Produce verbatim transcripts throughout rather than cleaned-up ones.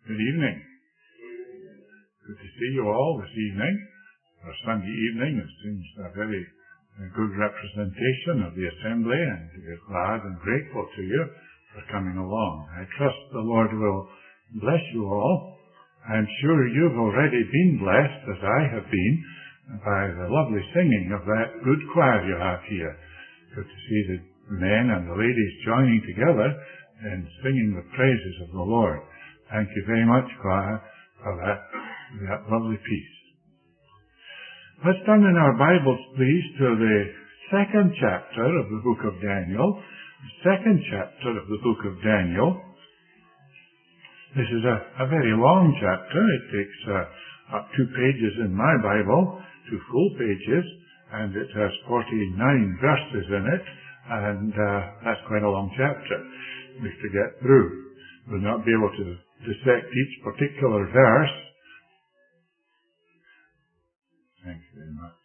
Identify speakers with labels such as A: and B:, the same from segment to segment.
A: Good evening. Good to see you all this evening. Our Sunday evening, it seems a very a good representation of the assembly, and we're glad and grateful to you for coming along. I trust the Lord will bless you all. I'm sure you've already been blessed, as I have been, by the lovely singing of that good choir you have here. Good to see the men and the ladies joining together and singing the praises of the Lord. Thank you very much, choir, for that, that lovely piece. Let's turn in our Bibles, please, to the second chapter of the book of Daniel. The second chapter of the book of Daniel. This is a, a very long chapter. It takes uh, up two pages in my Bible, two full pages, and it has forty-nine verses in it, and uh, that's quite a long chapter we have to get through. We'll not be able to dissect each particular verse. Thank you very much.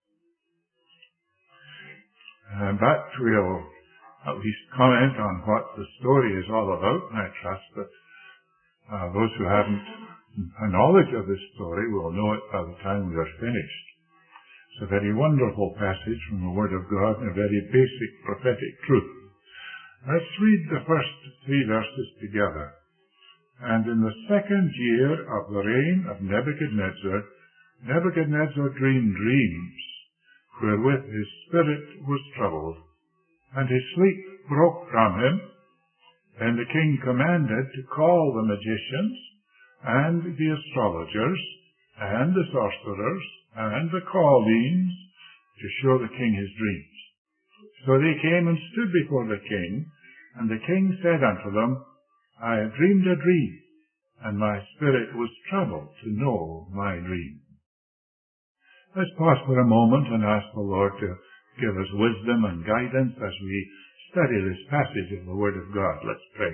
A: Uh, but we'll at least comment on what the story is all about, and I trust that uh, those who haven't a knowledge of this story will know it by the time we are finished. It's a very wonderful passage from the Word of God and a very basic prophetic truth. Let's read the first three verses together. And in the second year of the reign of Nebuchadnezzar, Nebuchadnezzar dreamed dreams, wherewith his spirit was troubled, and his sleep broke from him. Then the king commanded to call the magicians, and the astrologers, and the sorcerers, and the Chaldeans, to show the king his dreams. So they came and stood before the king, and the king said unto them, I have dreamed a dream, and my spirit was troubled to know my dream. Let's pause for a moment and ask the Lord to give us wisdom and guidance as we study this passage of the Word of God. Let's pray.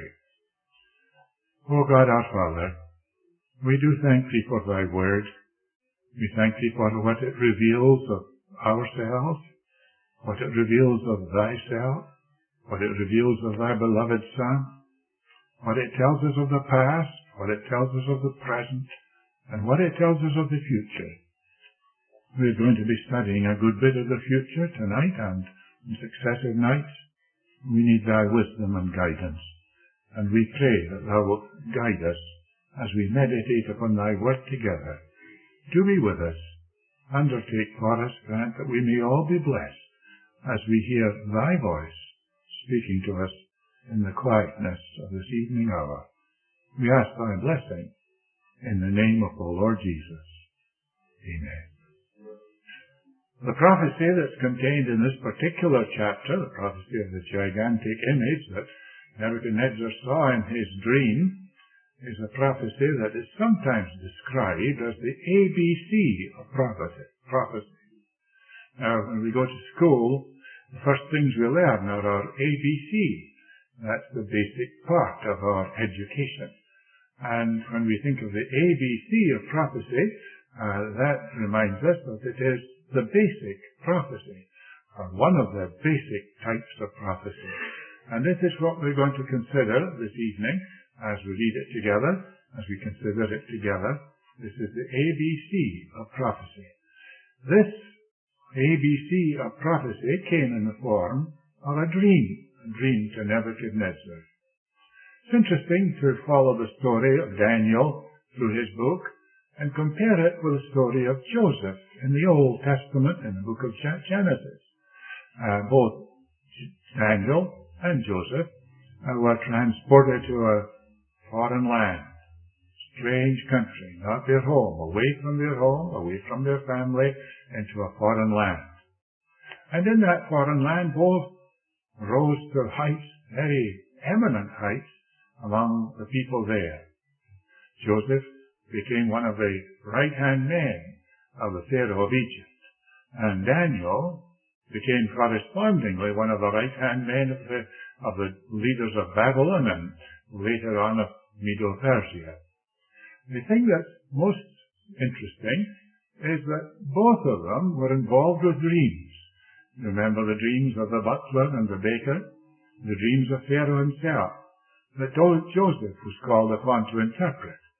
A: O God our Father, we do thank Thee for Thy Word. We thank Thee for what it reveals of ourselves, what it reveals of Thyself, what it reveals of Thy beloved Son, what it tells us of the past, what it tells us of the present, and what it tells us of the future. We're going to be studying a good bit of the future tonight and in successive nights. We need Thy wisdom and guidance, and we pray that Thou wilt guide us as we meditate upon Thy word together. Do be with us. Undertake for us, grant that we may all be blessed as we hear Thy voice speaking to us in the quietness of this evening hour. We ask Thy blessing in the name of the Lord Jesus. Amen. The prophecy that's contained in this particular chapter, the prophecy of the gigantic image that Nebuchadnezzar saw in his dream, is a prophecy that is sometimes described as the A B C of prophecy. prophecy. Now, when we go to school, the first things we learn are our A B C. That's the basic part of our education. And when we think of the A B C of prophecy, uh, that reminds us that it is the basic prophecy, or one of the basic types of prophecy. And this is what we're going to consider this evening as we read it together, as we consider it together. This is the A B C of prophecy. This A B C of prophecy came in the form of a dream, a dream to Nebuchadnezzar. It's interesting to follow the story of Daniel through his book and compare it with the story of Joseph in the Old Testament, in the book of Genesis. Uh, both Daniel and Joseph uh, were transported to a foreign land, strange country, not their home, away from their home, away from their family, into a foreign land. And in that foreign land, both rose to heights, very eminent heights, among the people there. Joseph became one of the right-hand men of the Pharaoh of Egypt, and Daniel became correspondingly one of the right-hand men of the, of the leaders of Babylon and later on of Medo-Persia. The thing that's most interesting is that both of them were involved with dreams. Remember the dreams of the butler and the baker, the dreams of Pharaoh himself, that Joseph was called upon to interpret.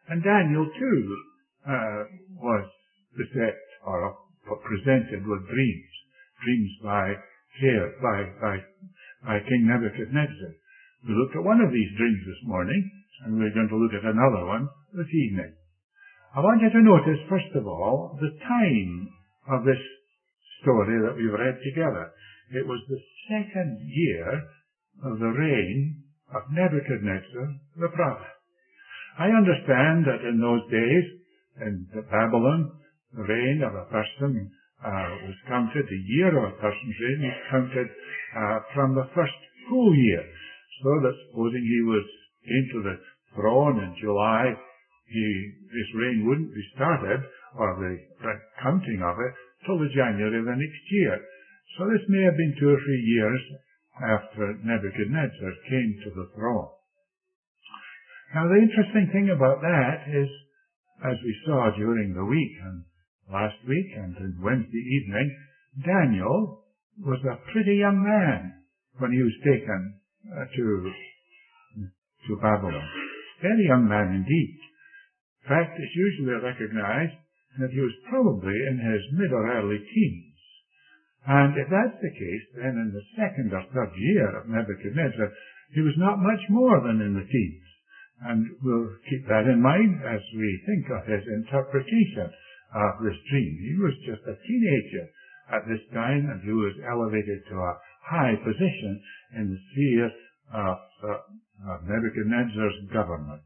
A: And Daniel too uh, was beset or presented with dreams, dreams by by by by King Nebuchadnezzar. We looked at one of these dreams this morning, and we're going to look at another one this evening. I want you to notice, first of all, the time of this story that we've read together. It was the second year of the reign of Nebuchadnezzar the prophet. I understand that in those days, in Babylon, the reign of a person uh, was counted, the year of a person's reign was counted uh, from the first full year. So that supposing he was into the throne in July, he, his reign wouldn't be started, or the counting of it, till the January of the next year. So this may have been two or three years after Nebuchadnezzar came to the throne. Now the interesting thing about that is, as we saw during the week and last week and on Wednesday evening, Daniel was a pretty young man when he was taken uh, to, to Babylon. Very young man indeed. In fact, it's usually recognized that he was probably in his mid or early teens. And if that's the case, then in the second or third year of Nebuchadnezzar, he was not much more than in the teens. And we'll keep that in mind as we think of his interpretation of this dream. He was just a teenager at this time, and he was elevated to a high position in the sphere of, uh, of Nebuchadnezzar's government.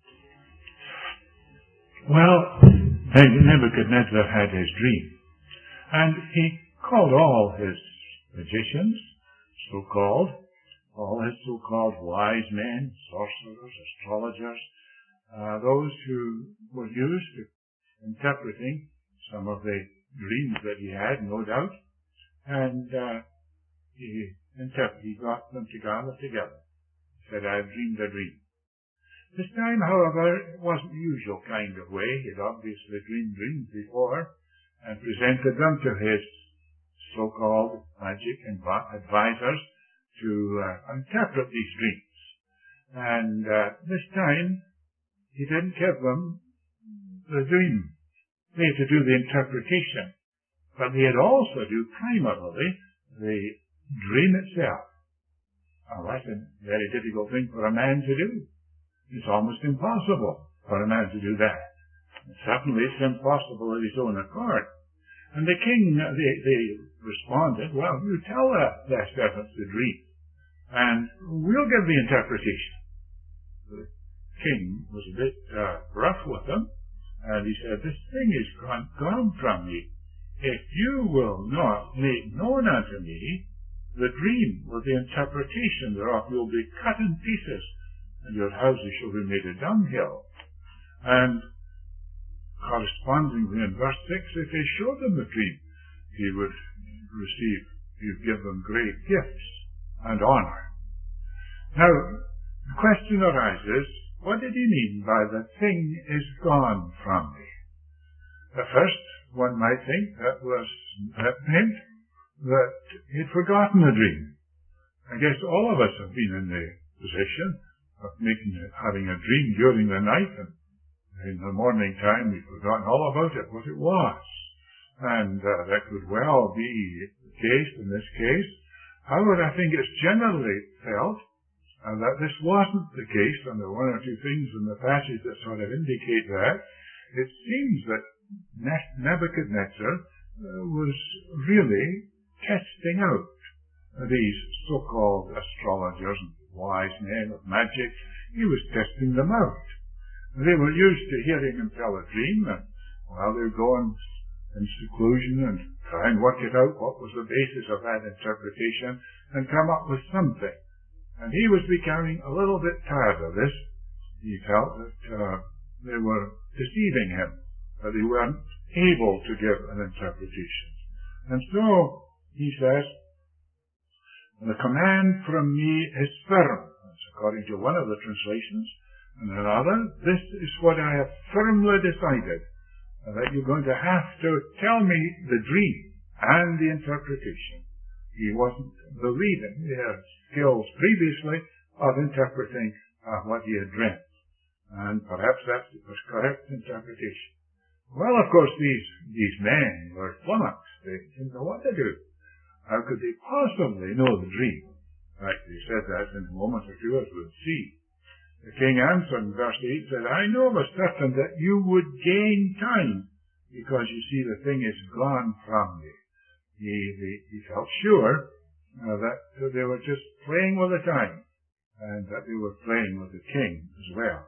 A: Well, Nebuchadnezzar had his dream, and he called all his magicians, so-called, all his so-called wise men, sorcerers, astrologers, uh, those who were used to interpreting some of the dreams that he had, no doubt, and uh, he, interpret, he got them together together. He said, "I have dreamed a dream." This time, however, it wasn't the usual kind of way. He'd obviously dreamed dreams before and presented them to his so-called magic advisors to uh, interpret these dreams. And uh, this time, he didn't give them the dream. They had to do the interpretation. But they had also do primarily the dream itself. Now, that's a very difficult thing for a man to do. It's almost impossible for a man to do that. And certainly it's impossible of his own accord. And the king, they, they responded, "Well, you tell the, their servants the dream, and we'll give the interpretation." The king was a bit uh, rough with them, and he said, "This thing is gone, gone from me. If you will not make known unto me the dream with the interpretation thereof, you'll be cut in pieces, and your houses shall be made a dunghill." And correspondingly in verse six, if they showed them the dream, he would receive, he would give them great gifts and honor. Now, the question arises, what did he mean by "the thing is gone from me"? At first, one might think that was that meant that he'd forgotten the dream. I guess all of us have been in the position of making having a dream during the night, and in the morning time we've forgotten all about it, what it was. And uh, that could well be the case in this case. However, I think it's generally felt uh, that this wasn't the case, and there are one or two things in the passage that sort of indicate that. It seems that Nebuchadnezzar uh, was really testing out these so-called astrologers and wise men of magic. He was testing them out. They were used to hearing him tell a dream, and while they would go in, in seclusion and try and work it out, what was the basis of that interpretation, and come up with something. And he was becoming a little bit tired of this. He felt that uh, they were deceiving him, that they weren't able to give an interpretation. And so, he says, "The command from me is firm." That's according to one of the translations. And another, "This is what I have firmly decided, that you're going to have to tell me the dream and the interpretation." He wasn't believing their skills previously of interpreting uh, what he had dreamt. And perhaps that's the correct interpretation. Well, of course, these, these men were flummoxed. They didn't know what to do. How could they possibly know the dream? In fact, they said that in a moment or two, as we'll see. The king answered in verse eight, said, I know of a certain that you would gain time, because you see the thing is gone from you. He, he, he felt sure uh, that they were just playing with the time, and that they were playing with the king as well.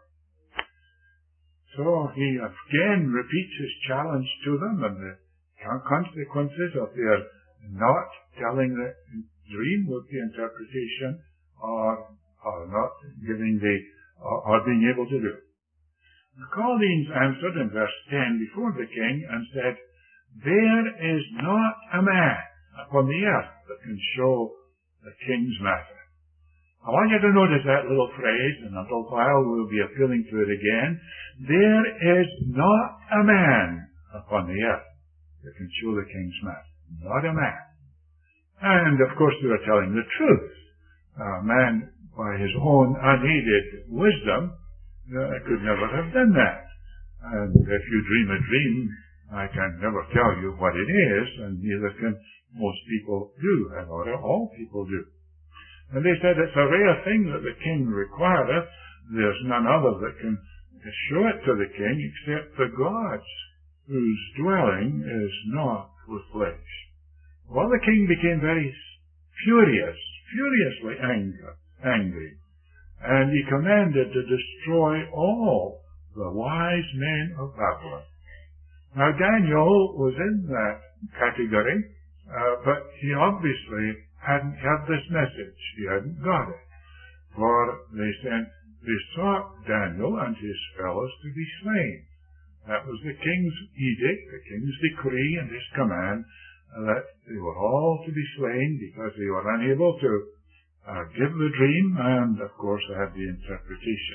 A: So he again repeats his challenge to them, and the consequences of their not telling the dream with the interpretation, or, or not giving the, or, or being able to do it. The Chaldeans answered in verse ten before the king and said, there is not a man upon the earth that can show the king's matter. I want you to notice that little phrase, and in a little while we'll be appealing to it again. There is not a man upon the earth that can show the king's matter. Not a man. And of course they were telling the truth. A man, by his own unaided wisdom, uh, could never have done that. And if you dream a dream, I can never tell you what it is, and neither can most people do, and or all people do. And they said, it's a rare thing that the king requireth. There's none other that can show it to the king except the gods, whose dwelling is not with flesh. Well, the king became very furious, furiously angry, angry, and he commanded to destroy all the wise men of Babylon. Now, Daniel was in that category, uh, but he obviously hadn't had this message. He hadn't got it. For they sent, they sought Daniel and his fellows to be slain. That was the king's edict, the king's decree and his command, uh, that they were all to be slain because they were unable to uh, give the dream and, of course, have the interpretation.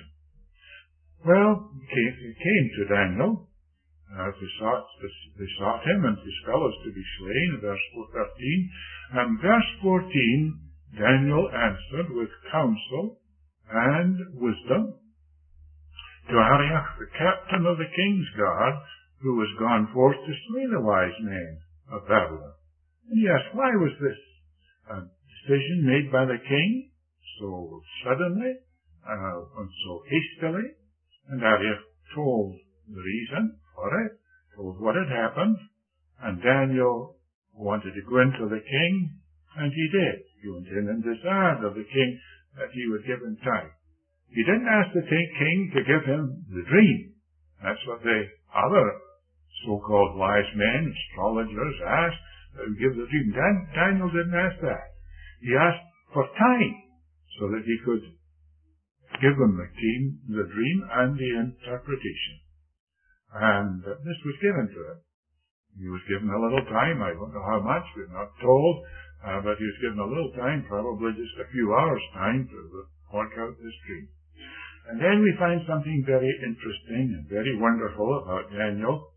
A: Well, it came to Daniel. Uh, they, sought, they sought him and his fellows to be slain, verse thirteen. And verse fourteen, Daniel answered with counsel and wisdom to Arioch, the captain of the king's guard, who was gone forth to slay the wise men of Babylon. And he asked, why was this uh, decision made by the king so suddenly uh, and so hastily? And Arioch told the reason for it, told what had happened, and Daniel wanted to go into the king, and he did. He went in and desired of the king that he would give him time. He didn't ask the king to give him the dream. That's what the other so-called wise men, astrologers, asked, that would give the dream. Dan, Daniel didn't ask that. He asked for time so that he could give them the dream, the dream and the interpretation. And uh, this was given to him. He was given a little time. I don't know how much. We're not told. Uh, but he was given a little time, probably just a few hours' time to work out this dream. And then we find something very interesting and very wonderful about Daniel.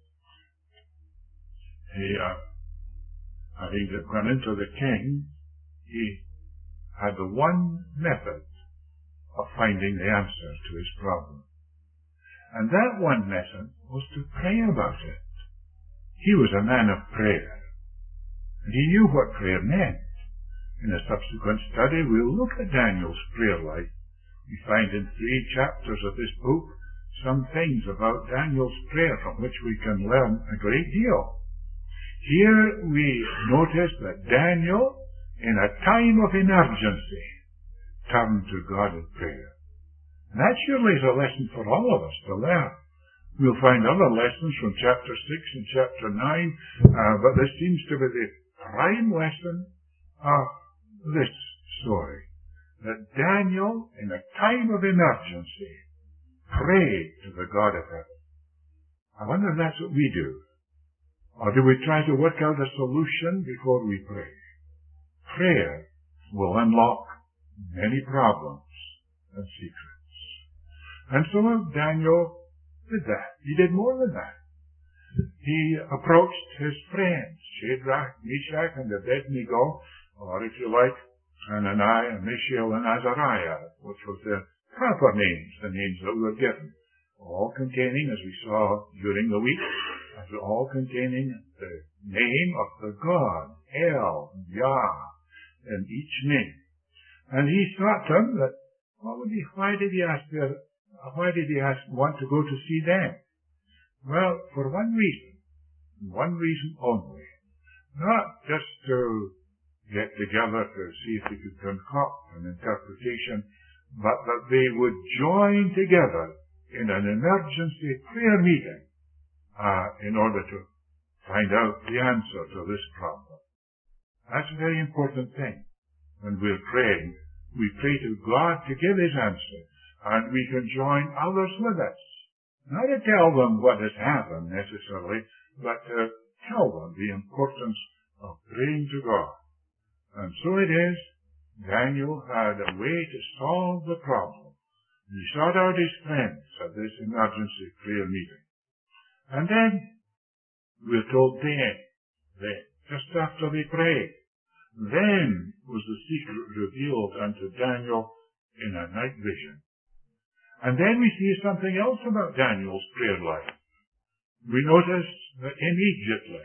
A: He, uh, having gone into the king, he had the one method of finding the answer to his problem. And that one method was to pray about it. He was a man of prayer. And he knew what prayer meant. In a subsequent study, we'll look at Daniel's prayer life. We find in three chapters of this book some things about Daniel's prayer from which we can learn a great deal. Here we notice that Daniel, in a time of emergency, turned to God in prayer. And that surely is a lesson for all of us to learn. We'll find other lessons from chapter six and chapter nine, uh, but this seems to be the prime lesson of this story. That Daniel, in a time of emergency, prayed to the God of heaven. I wonder if that's what we do. Or do we try to work out a solution before we pray? Prayer will unlock many problems and secrets. And so Daniel did that. He did more than that. He approached his friends, Shadrach, Meshach, and Abednego, or if you like, Hananiah, Mishael, and Azariah, which was their proper names, the names that were given. all containing, as we saw during the week, as all containing the name of the God, El, Yah, in each name. And he thought to him that, what would he, why did he ask, the, why did he ask, want to go to see them? Well, for one reason, one reason only. Not just to get together to see if they could concoct an interpretation, but that they would join together in an emergency prayer meeting uh, in order to find out the answer to this problem. That's a very important thing. When we're praying, we pray to God to give his answer, and we can join others with us. Not to tell them what has happened necessarily, but to tell them the importance of praying to God. And so it is, Daniel had a way to solve the problem. He sought out his friends at this emergency prayer meeting. And then, we're told then, then, just after they prayed, then was the secret revealed unto Daniel in a night vision. And then we see something else about Daniel's prayer life. We notice that immediately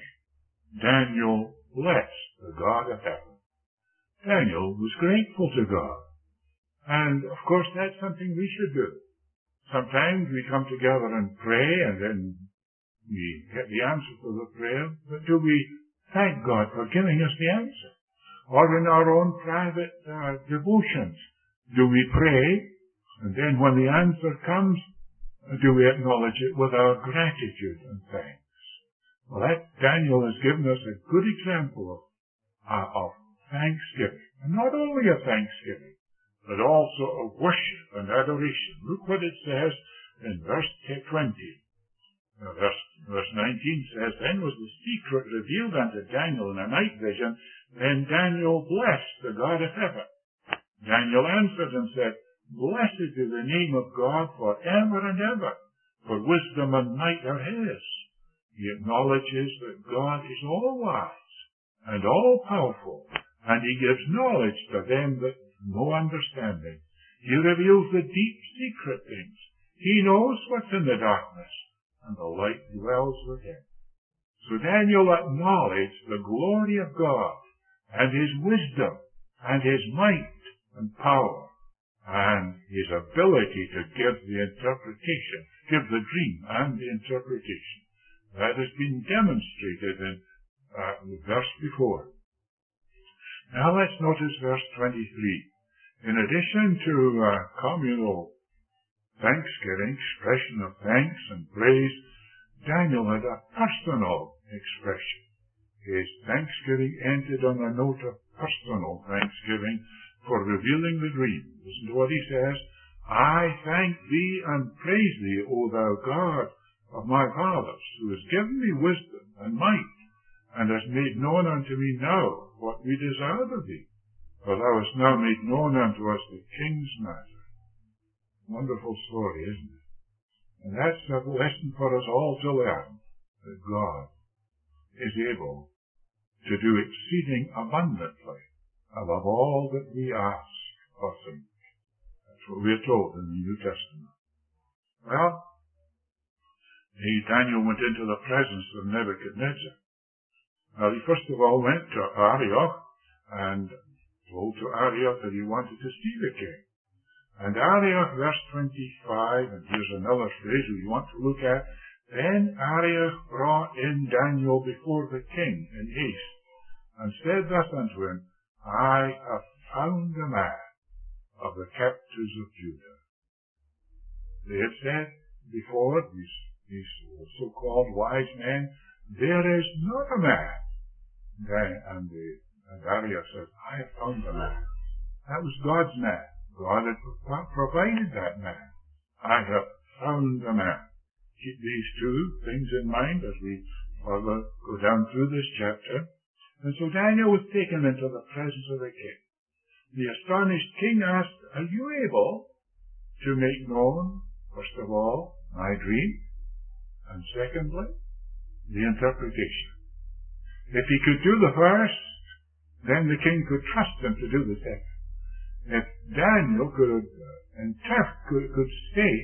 A: Daniel blessed the God of heaven. Daniel was grateful to God. And, of course, that's something we should do. Sometimes we come together and pray, and then we get the answer to the prayer, but do we thank God for giving us the answer? Or in our own private uh, devotions, do we pray, and then when the answer comes, do we acknowledge it with our gratitude and thanks? Well, that Daniel has given us a good example of, uh, of thanksgiving. And not only of thanksgiving, but also of worship and adoration. Look what it says in verse twenty. Uh, verse, verse nineteen says, Then was the secret revealed unto Daniel in a night vision. Then Daniel blessed the God of heaven. Daniel answered and said, Blessed be the name of God for ever and ever, for wisdom and might are his. He acknowledges that God is all-wise and all-powerful, and he gives knowledge to them that know understanding. He reveals the deep secret things. He knows what's in the darkness, and the light dwells with him. So Daniel acknowledged the glory of God, and his wisdom, and his might and power, and his ability to give the interpretation, give the dream and the interpretation. That has been demonstrated in uh, the verse before. Now let's notice verse twenty-three. In addition to uh, communal thanksgiving, expression of thanks and praise, Daniel had a personal expression. His thanksgiving ended on a note of personal thanksgiving for revealing the dream. Listen to what he says. I thank thee and praise thee, O thou God of my fathers, who has given me wisdom and might, and hast made known unto me now what we desire of thee. For thou hast now made known unto us the king's matter. Wonderful story, isn't it? And that's a lesson for us all to learn, that God is able to do exceeding abundantly above all that we ask or think. That's what we're told in the New Testament. Well, Daniel went into the presence of Nebuchadnezzar. Now, he first of all went to Arioch and told to Arioch that he wanted to see the king. And Arioch, verse twenty-five, and here's another phrase we want to look at. Then Arioch brought in Daniel before the king in haste, and said thus unto him, I have found a man of the captives of Judah. They had said before, these, these so-called wise men, there is not a man. And, the, and Arioch says, I have found a man. That was God's man. God had provided that man. I have found a man. Keep these two things in mind as we further go down through this chapter. And so Daniel was taken into the presence of the king. The astonished king asked, Are you able to make known, first of all, my dream, and secondly, the interpretation? If he could do the first, then the king could trust him to do the second. If Daniel could uh, interpret, could, could state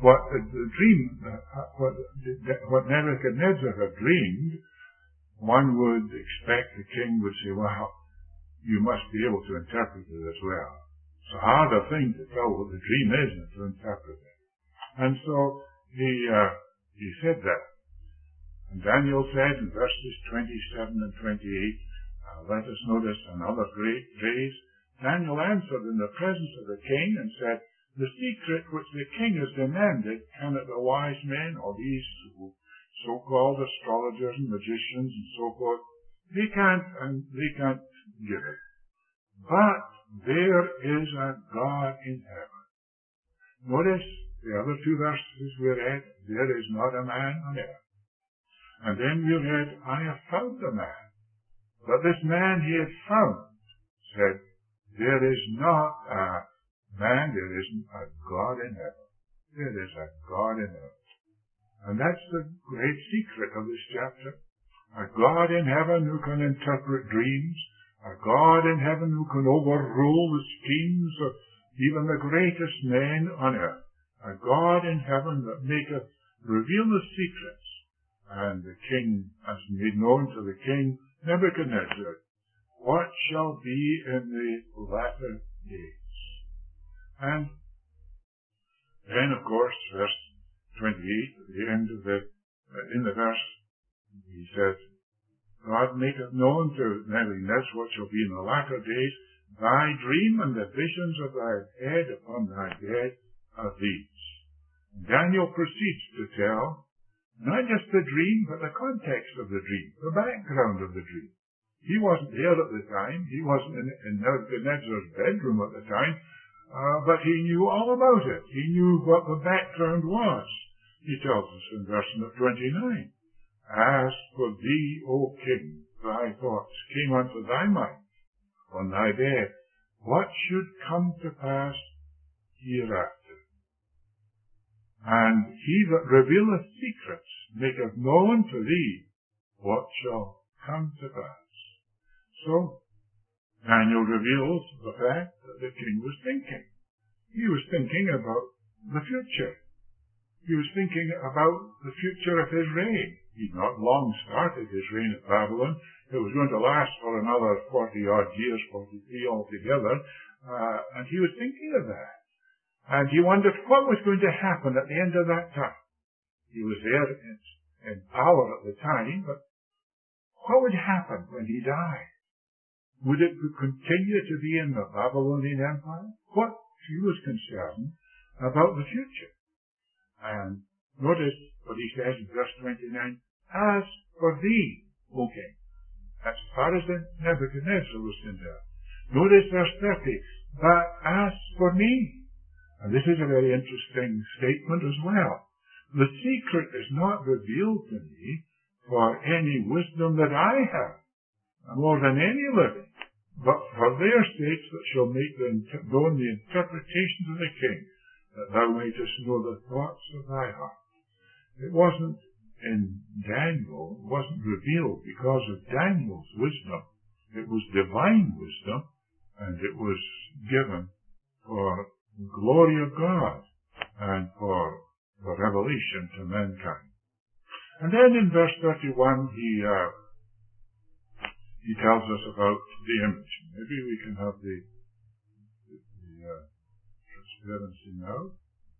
A: what the, the dream, uh, what, what Nebuchadnezzar had dreamed, one would expect the king would say, well, you must be able to interpret it as well. It's a harder thing to tell what the dream is than to interpret it. And so he, uh, he said that. And Daniel said in verses twenty-seven and twenty-eight, uh, let us notice another great phrase. Daniel answered in the presence of the king and said, the secret which the king has demanded, cannot the wise men or these so-called astrologers and magicians and so forth, they can't, and they can't give it. But there is a God in heaven. Notice the other two verses we read, there is not a man on earth. And then we read, I have found a man. But this man he had found said, there is not a man, there isn't a God in heaven. There is a God in heaven. And that's the great secret of this chapter. A God in heaven who can interpret dreams. A God in heaven who can overrule the schemes of even the greatest men on earth. A God in heaven that maketh reveal the secrets. And the king has made known to the king Nebuchadnezzar what shall be in the latter days. And then, of course, verse twenty-eight, at the end of the, uh, in the verse, he says, God maketh known to Nebuchadnezzar what shall be in the latter days. Thy dream and the visions of thy head upon thy bed are these. And Daniel proceeds to tell not just the dream, but the context of the dream, the background of the dream. He wasn't there at the time. He wasn't in, in Nebuchadnezzar's bedroom at the time, uh, but he knew all about it. He knew what the background was. He tells us in verse twenty-nine, as for thee, O king, thy thoughts came unto thy mind on thy bed, what should come to pass hereafter? And he that revealeth secrets maketh known to thee what shall come to pass. So, Daniel reveals the fact that the king was thinking. He was thinking about the future. He was thinking about the future of his reign. He'd not long started his reign at Babylon. It was going to last for another forty-odd years, forty-three altogether, uh, and he was thinking of that. And he wondered what was going to happen at the end of that time. He was there in, in power at the time, but what would happen when he died? Would it continue to be in the Babylonian Empire? What he was concerned about the future. And notice what he says in verse twenty-nine, as for thee, O king. That's as far as Nebuchadnezzar was concerned. Notice verse thirty, but as for me. And this is a very interesting statement as well. The secret is not revealed to me for any wisdom that I have, more than any living, but for their sakes that shall make them known the interpretations of the king, that thou mayest know the thoughts of thy heart. It wasn't in Daniel, it wasn't revealed because of Daniel's wisdom. It was divine wisdom, and it was given for the glory of God and for the revelation to mankind. And then in verse thirty-one, he uh, he tells us about the image. Maybe we can have the, the, the uh, transparency now.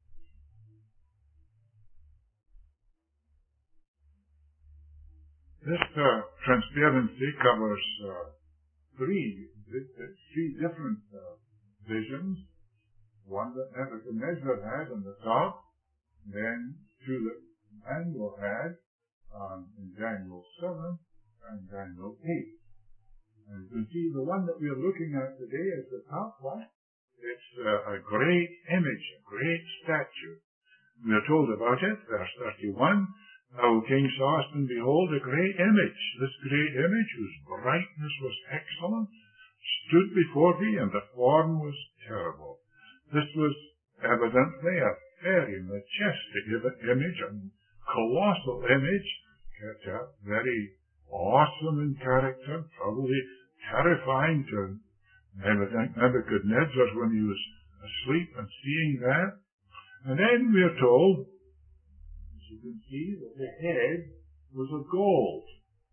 A: This uh, transparency covers uh, three, three different uh, visions. One that Nebuchadnezzar had on the top, then two that Daniel had um, in Daniel seven and Daniel eight. And you can see the one that we are looking at today is the top one. It's uh, a great image, a great statue. We are told about it, verse thirty-one. O king, sawest and behold a great image. This great image, whose brightness was excellent, stood before thee, and the form was terrible. This was evidently a very majestic image, a colossal image, very awesome in character, probably terrifying to Nebuchadnezzar when he was asleep and seeing that. And then we are told, as you can see, that the head was of gold.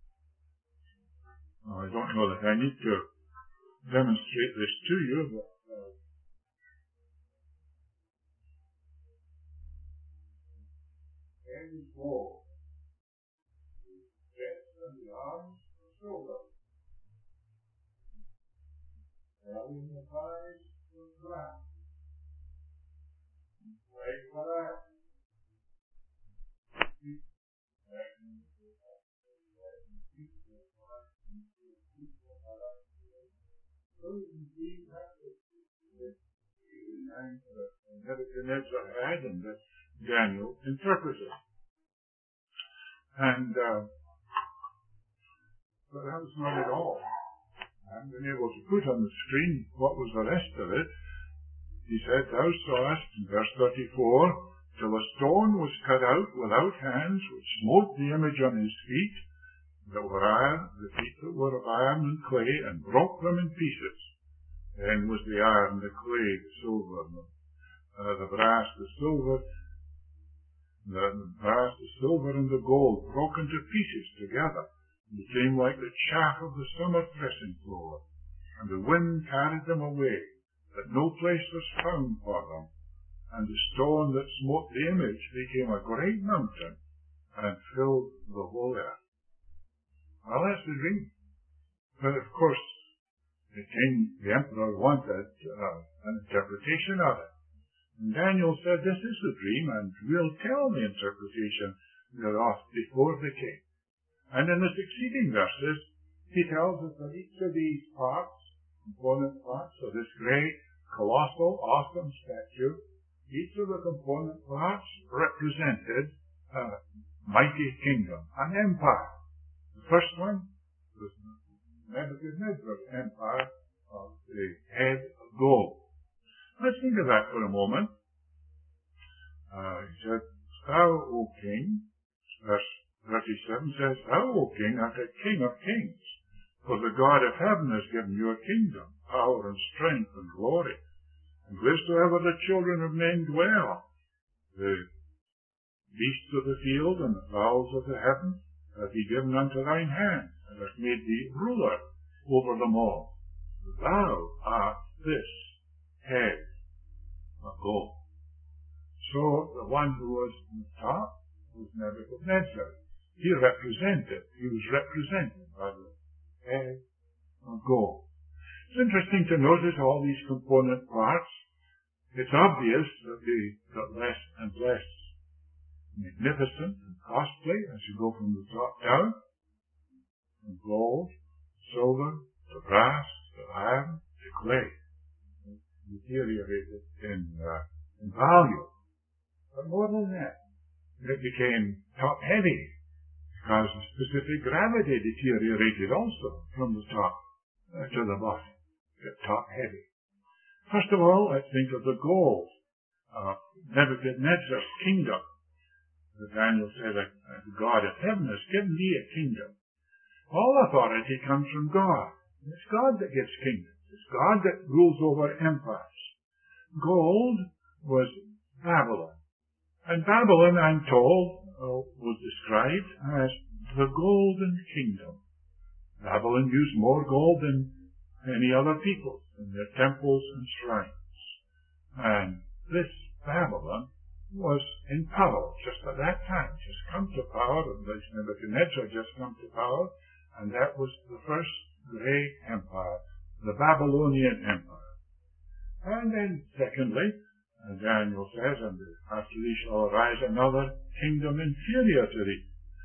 A: Now, I don't know that I need to demonstrate this to you, but uh, head is gold. The chest and the arms are silver. Belly and the thighs were brass. Legs were iron. Feet, legs, and feet were brass. So you can see that the Nebuchadnezzar had and that Daniel interpreted. And uh, but that was not at all. I haven't been able to put on the screen what was the rest of it. He said, thou sawest, in verse thirty-four, till a stone was cut out without hands, which smote the image on his feet, that were iron, the feet that were of iron and clay, and broke them in pieces. Then was the iron, the clay, the silver, the, uh, the brass, the silver, the, the brass, the silver, and the gold broken to pieces together, and became like the chaff of the summer threshing floor. And the wind carried them away, that no place was found for them. And the stone that smote the image became a great mountain, and filled the whole earth. Well, that's the dream. But of course, the king, the emperor, wanted uh, an interpretation of it. And Daniel said, this is the dream, and we'll tell the interpretation thereof before the king. And in the succeeding verses, he tells us that each of these parts, component parts of this great, colossal, awesome statue, each of the component parts represented a mighty kingdom, an empire. The first one was Nebuchadnezzar's empire of the head of gold. Let's think of that for a moment. Uh, he said, thou, O king, verse thirty-seven says, thou, O king, art a king of kings, for the God of heaven has given you a kingdom, power and strength and glory. And wheresoever the children of men dwell, the beasts of the field and the fowls of the heaven hath he given unto thine hand, and hath made thee ruler over them all. Thou art this head of gold. So the one who was on the top was Nebuchadnezzar. He represented, he was represented by the head of gold. It's interesting to notice all these component parts. It's obvious that they got less and less magnificent and costly as you go from the top down. From gold, silver, to brass, to iron, to clay. Deteriorated in, uh, in value. But more than that, it became top heavy because the specific gravity deteriorated also from the top uh, to the bottom. It top heavy. First of all, let's think of the gold of Nebuchadnezzar's kingdom. That Daniel said that the God of heaven has given thee a kingdom. All authority comes from God. It's God that gives kingdoms. It's God that rules over empires. Gold was Babylon. And Babylon, I'm told, uh, was described as the golden kingdom. Babylon used more gold than any other people in their temples and shrines. And this Babylon was in power just at that time, just come to power, and Nebuchadnezzar just come to power, and that was the first great empire, the Babylonian Empire. And then, secondly, Daniel says, and after thee shall arise another kingdom inferior to thee.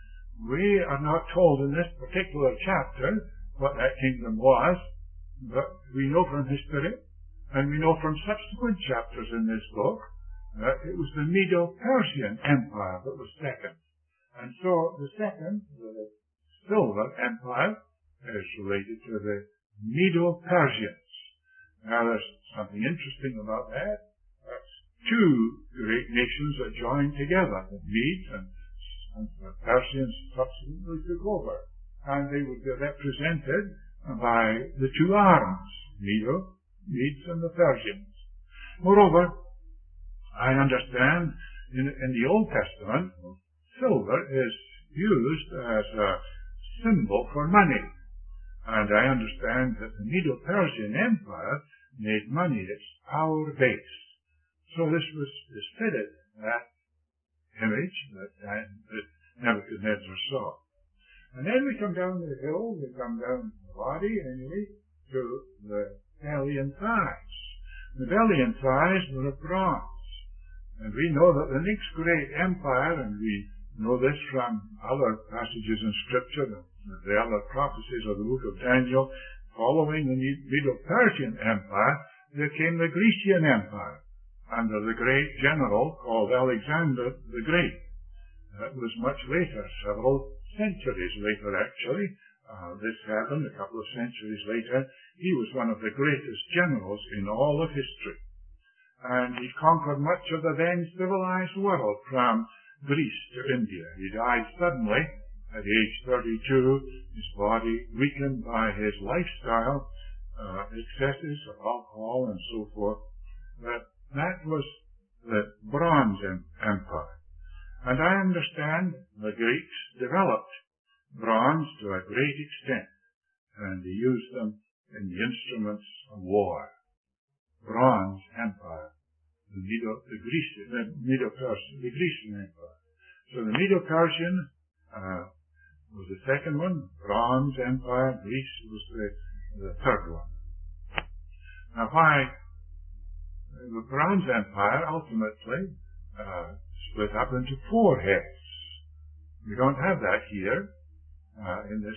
A: We are not told in this particular chapter what that kingdom was, but we know from history, and we know from subsequent chapters in this book, that it was the Medo-Persian Empire that was second. And so the second, the Silver Empire, is related to the Medo-Persians. Now there's something interesting about that. That's two great nations that joined together. The Medes and, and the Persians subsequently took over. And they would be represented by the two arms, Medo, Medes and the Persians. Moreover, I understand in, in the Old Testament, silver is used as a symbol for money. And I understand that the Medo-Persian Empire made money its power base. So this was this fitted that image that, that Nebuchadnezzar saw. And then we come down the hill, we come down the body, anyway, to the belly and thighs. The belly and thighs were of bronze. And we know that the next great empire, and we know this from other passages in Scripture, the, the other prophecies of the book of Daniel, following the Medo-Persian Empire, there came the Grecian Empire, under the great general called Alexander the Great. That was much later, several centuries later actually. Uh, this happened a couple of centuries later. He was one of the greatest generals in all of history. And he conquered much of the then civilized world from Greece to India. He died suddenly at age thirty-two, his body weakened by his lifestyle, uh, excesses of alcohol and so forth. But that was the Bronze Empire. And I understand the Greeks developed bronze to a great extent, and they used them in the instruments of war. Bronze Empire, the Medo, the Grecian, the Medo-Persian, the Grecian Empire. So the Medo-Persian uh, was the second one. Bronze Empire, Greece was the, the third one. Now, why the Bronze Empire ultimately uh, split up into four heads. We don't have that here uh, in this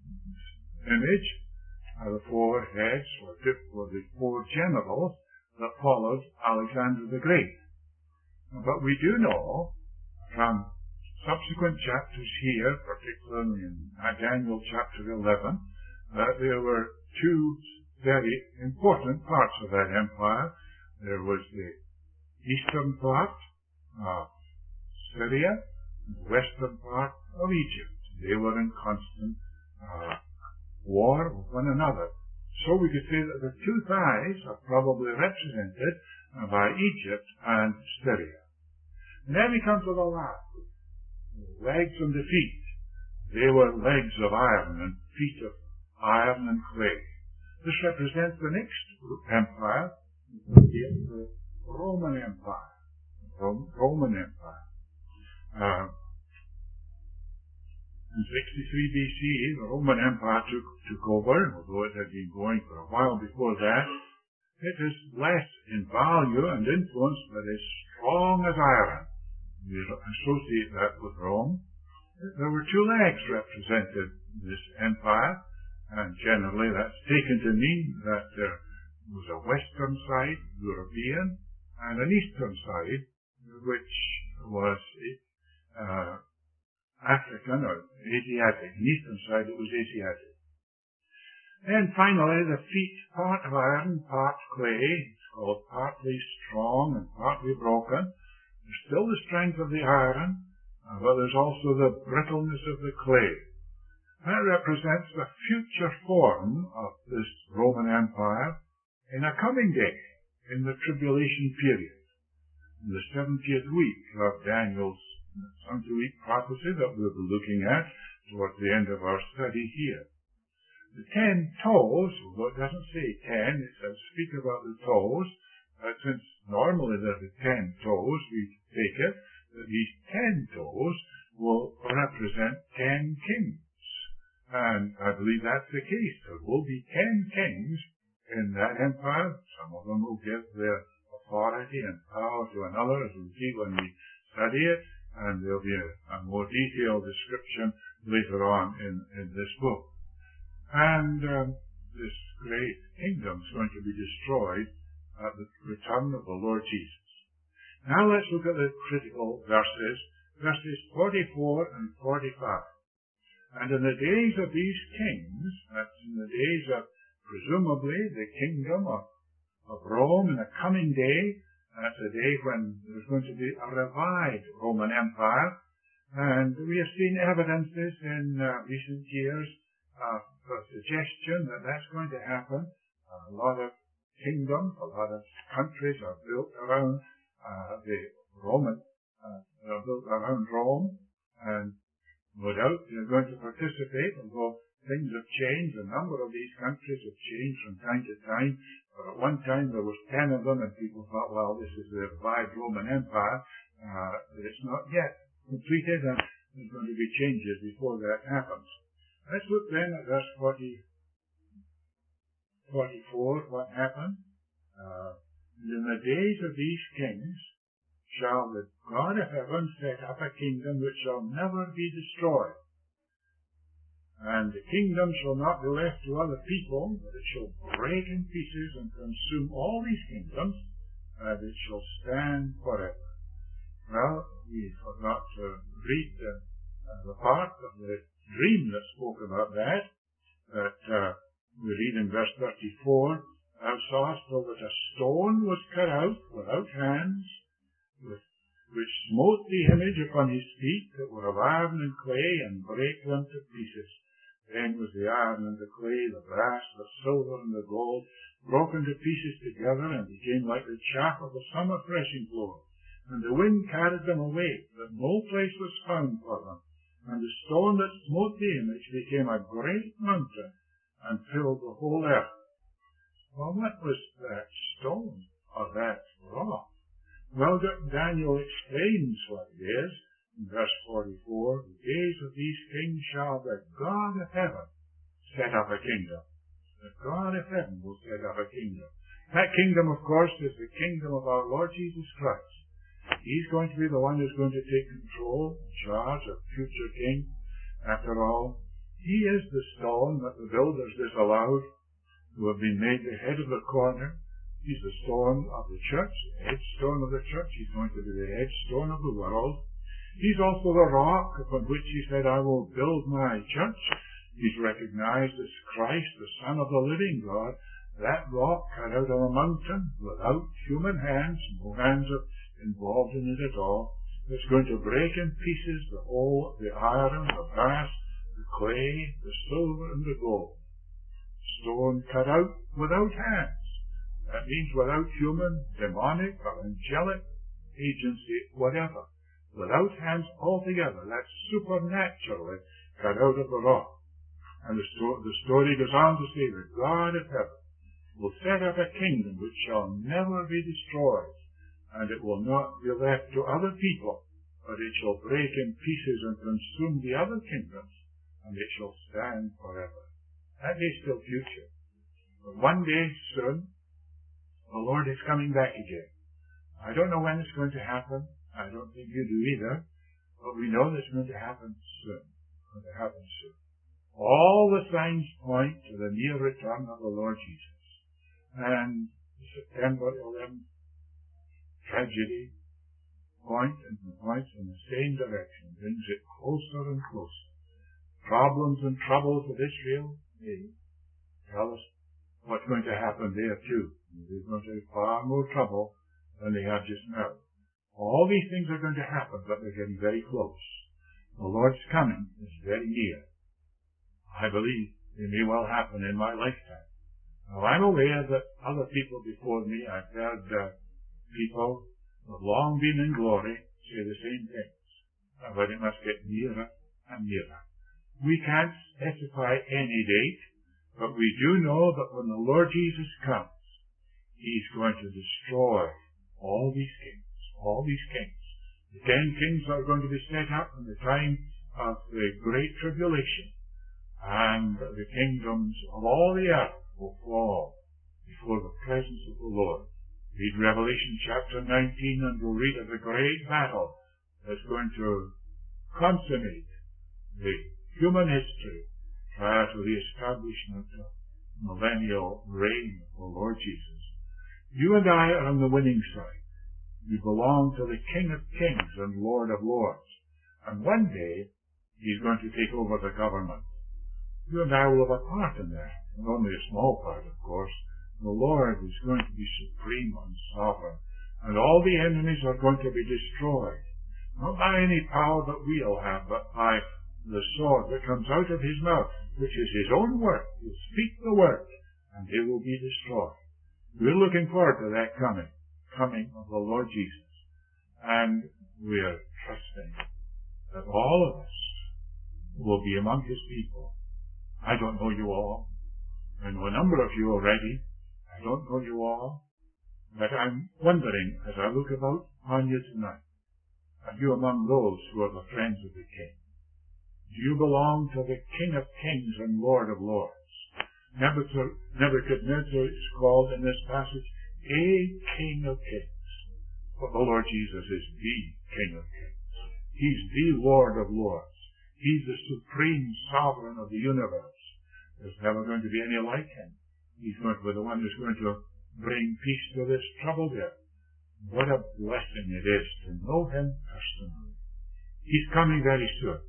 A: image. Uh, the four heads were, were the four generals that followed Alexander the Great. But we do know from subsequent chapters here, particularly in Daniel chapter eleven, that there were two very important parts of that empire. There was the eastern part of Syria and the western part of Egypt. They were in constant uh, war with one another. So we could say that the two thighs are probably represented uh, by Egypt and Syria. And then we come to the last, the legs and the feet. They were legs of iron and feet of iron and clay. This represents the next empire, the Roman Empire. Roman Empire. Uh, in sixty-three B C, the Roman Empire took, took over, although it had been going for a while before that. It is less in value and influence, but as strong as iron. We associate that with Rome. There were two legs represented in this empire, and generally that's taken to mean that there was a western side, European, and an eastern side, which was uh, African or Asiatic. An eastern side that was Asiatic. And finally, the feet, part of iron, part clay. It's called partly strong and partly broken. There's still the strength of the iron, uh, but there's also the brittleness of the clay. That represents the future form of this Roman Empire in a coming day, in the tribulation period, in the seventieth week of Daniel's seventieth week prophecy that we'll be looking at towards the end of our study here. The ten toes, although it doesn't say ten, it says speak about the toes, uh, since normally there are ten toes, we take it that these ten toes will represent ten kings. And I believe that's the case. There will be ten kings in that empire. Some of them will give their authority and power to another, as we'll see when we study it, and there'll be a, a more detailed description later on in, in this book. And um, this great kingdom is going to be destroyed at the return of the Lord Jesus. Now let's look at the critical verses, verses forty-four and forty-five. And in the days of these kings, that's in the days of presumably the kingdom of, of Rome in a coming day, that's a day when there's going to be a revived Roman Empire. And we have seen evidences in uh, recent years of the suggestion that that's going to happen. A lot of kingdoms, a lot of countries are built around uh, the Roman, uh, they're built around Rome, and no doubt they're going to participate, although things have changed. A number of these countries have changed from time to time. But at one time there was ten of them, and people thought, well, this is the revived Roman Empire. Uh, but it's not yet completed, and there's going to be changes before that happens. Let's look then at verse forty, forty-four, what happened. Uh, in the days of these kings shall the God of heaven set up a kingdom which shall never be destroyed. And the kingdom shall not be left to other people, but it shall break in pieces and consume all these kingdoms, and it shall stand forever. Well, we forgot to read the, uh, the part of the dream that spoke about that, that uh, we read in verse thirty-four, Thou sawest that a stone was cut out without hands, with, which smote the image upon his feet that were of iron and clay, and brake them to pieces. Then was the iron and the clay, the brass, the silver, and the gold broken to pieces together, and became like the chaff of a summer threshing floor. And the wind carried them away, that no place was found for them. And the stone that smote the image became a great mountain, and filled the whole earth. Well, what was that stone, or that rock? Well, Daniel explains what it is. In verse forty-four, the days of these kings shall the God of heaven set up a kingdom. The God of heaven will set up a kingdom. That kingdom, of course, is the kingdom of our Lord Jesus Christ. He's going to be the one who's going to take control, charge of future king. After all, he is the stone that the builders disallowed, who have been made the head of the corner. He's the stone of the church, the headstone of the church. He's going to be the headstone of the world. He's also the rock upon which he said, I will build my church. He's recognized as Christ, the Son of the living God. That rock cut out of a mountain without human hands, no hands are involved in it at all. It's going to break in pieces the whole, the iron, the brass, the clay, the silver, and the gold. Stone cut out without hands. That means without human, demonic, or angelic agency, whatever. Without hands altogether. That's supernaturally cut out of the rock. And the, sto- the story goes on to say that God of heaven will set up a kingdom which shall never be destroyed, and it will not be left to other people, but it shall break in pieces and consume the other kingdoms, and it shall stand forever. That is still future. But one day soon, the Lord is coming back again. I don't know when it's going to happen. I don't think you do either. But we know that it's going to happen soon. It's going to happen soon. All the signs point to the near return of the Lord Jesus. And September eleventh tragedy point and points in the same direction, brings it closer and closer. Problems and troubles of Israel, they tell us what's going to happen there too. They're going to have far more trouble than they have just now. All these things are going to happen, but they're getting very close. The Lord's coming is very near. I believe they may well happen in my lifetime. Now, I'm aware that other people before me, I've heard uh, people who have long been in glory say the same things, but it must get nearer and nearer. We can't specify any date, but we do know that when the Lord Jesus comes, He's going to destroy all these kings. All these kings. The ten kings are going to be set up in the time of the Great Tribulation. And the kingdoms of all the earth will fall before the presence of the Lord. Read Revelation chapter nineteen and we'll read of the great battle that's going to consummate the human history prior to the establishment of millennial reign of the Lord Jesus. You and I are on the winning side. We belong to the King of Kings and Lord of Lords. And one day, He's going to take over the government. You and I will have a part in that. And only a small part, of course. The Lord is going to be supreme and sovereign. And all the enemies are going to be destroyed. Not by any power that we'll have, but by the sword that comes out of His mouth, which is His own word. He'll speak the word, and they will be destroyed. We're looking forward to that coming. coming of the Lord Jesus. And we are trusting that all of us will be among his people. I don't know you all. I know a number of you already. I don't know you all. But I'm wondering, as I look about on you tonight, are you among those who are the friends of the King? Do you belong to the King of Kings and Lord of Lords? Nebuchadnezzar is called in this passage a King of Kings. But the Lord Jesus is the King of Kings. He's the Lord of Lords. He's the supreme sovereign of the universe. There's never going to be any like him. He's going to be the one who's going to bring peace to this troubled earth. What a blessing it is to know him personally. He's coming very soon.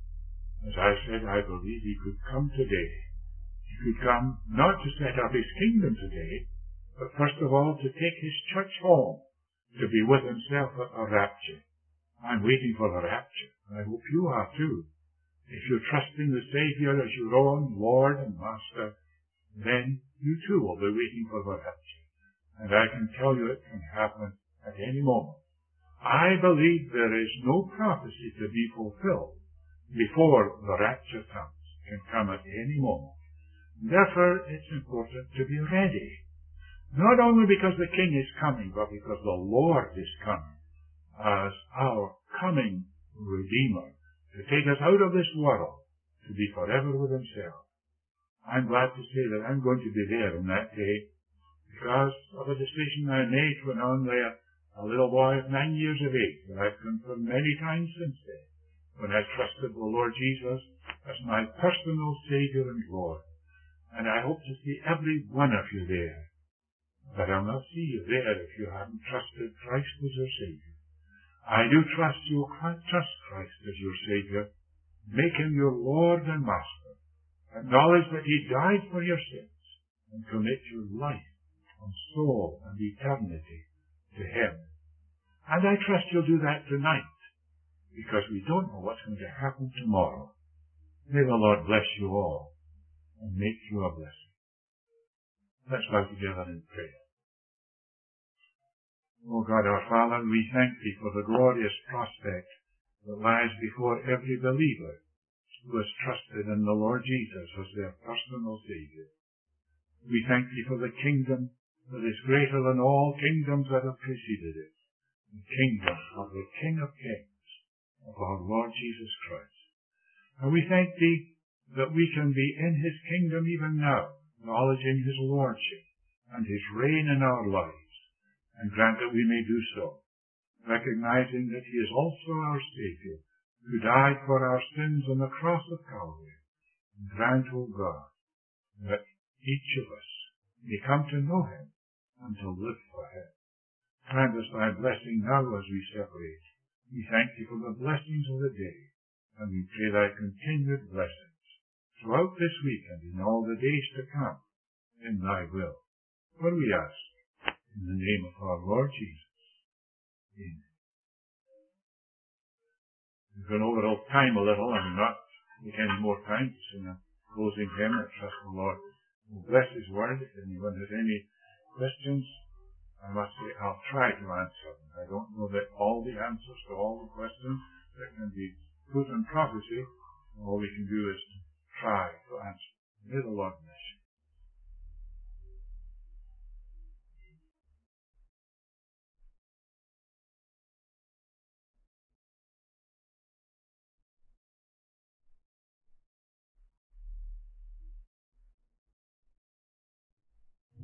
A: As I said, I believe he could come today. He could come not to set up his kingdom today, but first of all to take his church home, to be with himself at the rapture. I'm waiting for the rapture, and I hope you are too. If you're trusting the Savior as your own Lord and Master, then you too will be waiting for the rapture. And I can tell you it can happen at any moment. I believe there is no prophecy to be fulfilled before the rapture comes. It can come at any moment. Therefore, it's important to be ready. Not only because the King is coming, but because the Lord is coming as our coming Redeemer, to take us out of this world, to be forever with himself. I'm glad to say that I'm going to be there on that day because of a decision I made when only a, a little boy of nine years of age, that I've confirmed many times since then, when I trusted the Lord Jesus as my personal Savior and Lord. And I hope to see every one of you there. But I'll not see you there if you haven't trusted Christ as your Savior. I do trust you trust Christ as your Savior. Make him your Lord and Master. Acknowledge that he died for your sins and commit your life and soul and eternity to him. And I trust you'll do that tonight, because we don't know what's going to happen tomorrow. May the Lord bless you all and make you a blessing. Let's bow together in prayer. O God our Father, we thank thee for the glorious prospect that lies before every believer who has trusted in the Lord Jesus as their personal Savior. We thank thee for the kingdom that is greater than all kingdoms that have preceded it, the kingdom of the King of Kings, of our Lord Jesus Christ. And we thank thee that we can be in his kingdom even now, acknowledging his lordship and his reign in our lives, and grant that we may do so, recognizing that he is also our Savior, who died for our sins on the cross of Calvary. And grant, O God, that each of us may come to know him and to live for him. Grant us thy blessing now as we separate. We thank thee for the blessings of the day, and we pray thy continued blessings throughout this week and in all the days to come, in thy will. For we ask, in the name of our Lord Jesus. Amen. We've gone over our time a little. I'm not taking any more time to sing a closing hymn. I trust the Lord will bless his word. If anyone has any questions, I must say I'll try to answer them. I don't know that all the answers to all the questions that can be put in prophecy. All we can do is to try to answer. May the Lord bless you.